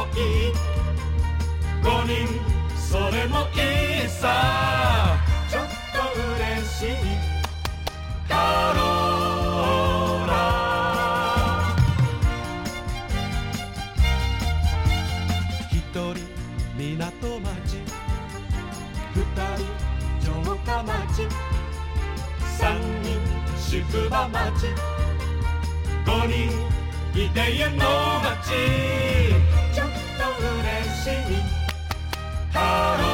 いい5人それもいいさちょっと嬉しいカローラ1人港町2人城下町3人宿場町5人いて家の町ちょっと嬉しいハロー